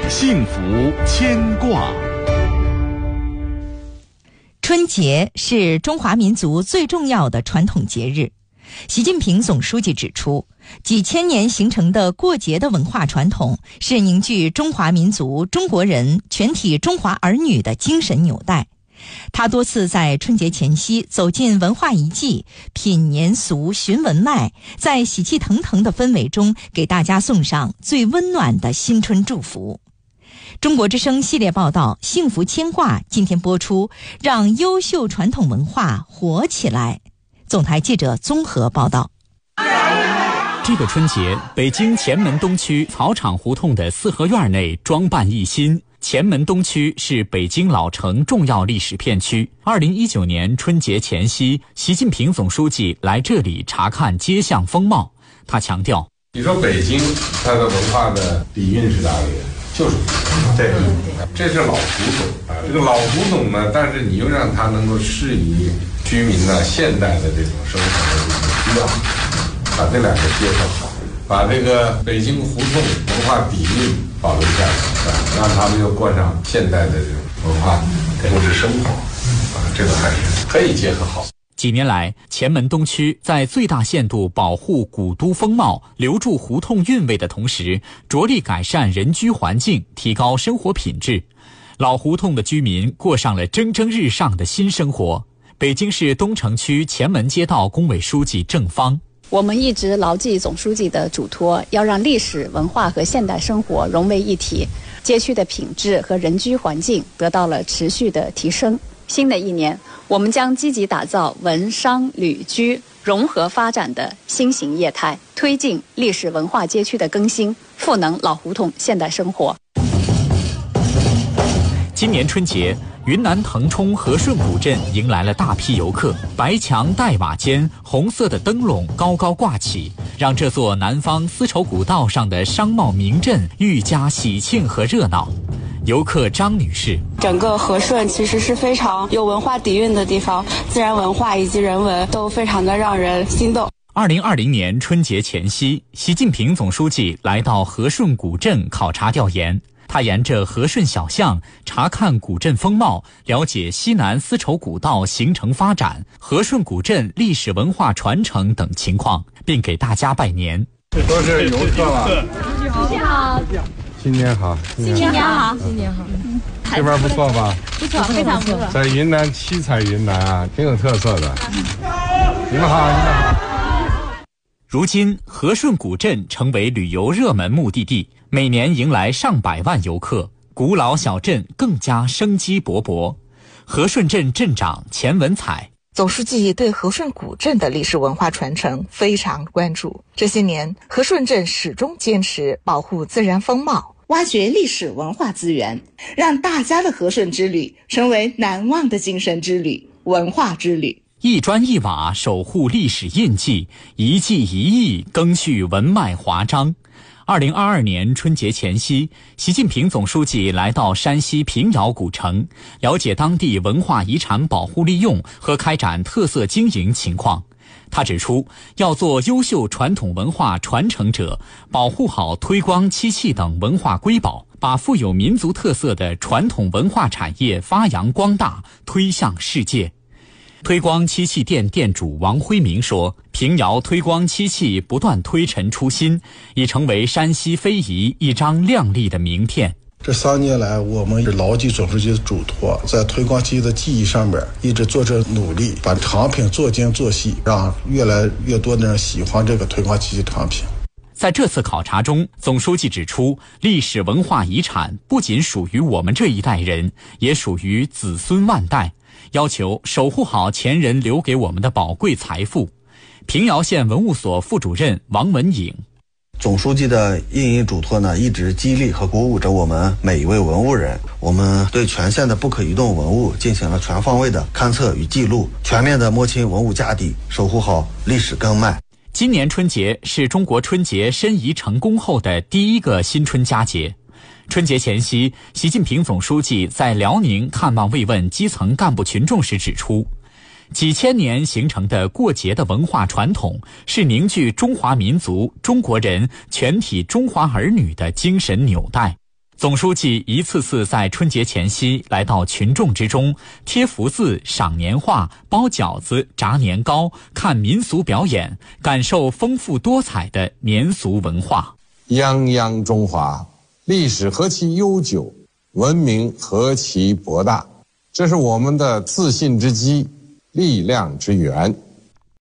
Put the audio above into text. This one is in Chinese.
幸福牵挂。 春节是中华民族最重要的传统节日。习近平总书记指出，几千年形成的过节的文化传统是凝聚中华民族、中国人、全体中华儿女的精神纽带。他多次在春节前夕走进文化遗迹，品年俗、寻文脉，在喜气腾腾的氛围中给大家送上最温暖的新春祝福。中国之声系列报道《幸福牵挂》今天播出，让优秀传统文化活起来。总台记者综合报道。 这个春节，北京前门东区草场胡同的四合院内装扮一新。前门东区是北京老城重要历史片区。2019年春节前夕，习近平总书记来这里查看街巷风貌。他强调： 你说北京它的文化的底蕴是哪里的？就是这是老古董啊。这个老古董呢，但是你又让它能够适宜居民呢现代的这种生活的这种需要，把这两个结合好，把这个北京胡同文化底蕴保留下来，让他们又过上现代的这种文化物质生活啊，这个还是可以结合好。 几年来，前门东区在最大限度保护古都风貌、留住胡同韵味的同时，着力改善人居环境，提高生活品质。老胡同的居民过上了蒸蒸日上的新生活。北京市东城区前门街道工委书记郑芳： 我们一直牢记总书记的嘱托，要让历史文化和现代生活融为一体，街区的品质和人居环境得到了持续的提升。新的一年，我们将积极打造文商旅居融合发展的新型业态，推进历史文化街区的更新，赋能老胡同现代生活。 今年春节，云南腾冲和顺古镇迎来了大批游客，白墙黛瓦间，红色的灯笼高高挂起，让这座南方丝绸古道上的商贸名镇愈加喜庆和热闹。游客张女士： 整个和顺其实是非常有文化底蕴的地方，自然文化以及人文都非常的让人心动。 2020年春节前夕，习近平总书记来到和顺古镇考察调研。他沿着和顺小巷查看古镇风貌，了解西南丝绸古道形成发展、和顺古镇历史文化传承等情况，并给大家拜年。 这都是游客了。 新年好， 新年好， 新年好。这边不错吧？ 不错，非常不错。 在云南七彩云南啊，挺有特色的。你们好，你们好。 如今，和顺古镇成为旅游热门目的地，每年迎来上百万游客，古老小镇更加生机勃勃。和顺镇镇长钱文彩： 总书记对和顺古镇的历史文化传承非常关注。这些年，和顺镇始终坚持保护自然风貌，挖掘历史文化资源，让大家的和顺之旅成为难忘的精神之旅、文化之旅。 一砖一瓦守护历史印记，一记一艺更续文脉华章。2022年春节前夕，习近平总书记来到山西平遥古城，了解当地文化遗产保护利用和开展特色经营情况。他指出，要做优秀传统文化传承者，保护好推光漆器等文化瑰宝，把富有民族特色的传统文化产业发扬光大，推向世界。推光漆器店店主王辉明说，平遥推光漆器不断推陈出新，已成为山西非遗一张亮丽的名片。 这3年来，我们是牢记总书记的嘱托，在推光漆的技艺上面一直做着努力，把产品做精做细，让越来越多的人喜欢这个推光漆产品。 在这次考察中，总书记指出，历史文化遗产不仅属于我们这一代人，也属于子孙万代，要求守护好前人留给我们的宝贵财富。平遥县文物所副主任王文颖： 总书记的殷殷嘱托呢，一直激励和鼓舞着我们每一位文物人。我们对全县的不可移动文物进行了全方位的勘测与记录，全面的摸清文物家底，守护好历史根脉。 今年春节是中国春节申遗成功后的第一个新春佳节。春节前夕，习近平总书记在辽宁看望慰问基层干部群众时指出，几千年形成的过节的文化传统，是凝聚中华民族、中国人、全体中华儿女的精神纽带。 总书记一次次在春节前夕来到群众之中，贴福字、赏年画、包饺子、炸年糕、看民俗表演，感受丰富多彩的年俗文化。 泱泱中华，历史何其悠久，文明何其博大，这是我们的自信之基，力量之源。